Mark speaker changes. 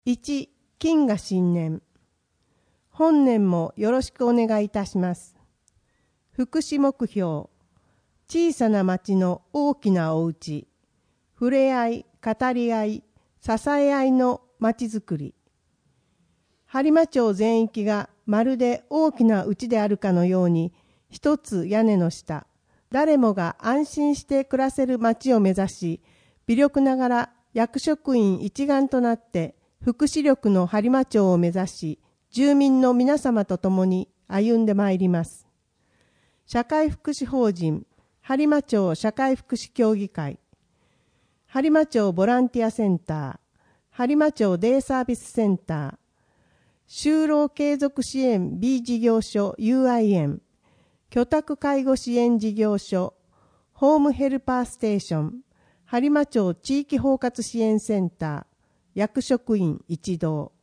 Speaker 1: 1、金河新年。本年もよろしくお願いいたします。福祉目標。小さな町の大きなお家。触れ合い、語り合い、支え合いの町づくり。播磨町全域がまるで大きな家であるかのように、一つ屋根の下、誰もが安心して暮らせる町を目指し、微力ながら役職員一丸となって福祉力の播磨町を目指し、住民の皆様と共に歩んでまいります。社会福祉法人播磨町社会福祉協議会、播磨町ボランティアセンター、播磨町デイサービスセンター、就労継続支援 B 事業所 UIN、居宅介護支援事業所、ホームヘルパーステーション、播磨町地域包括支援センター、役職員一同。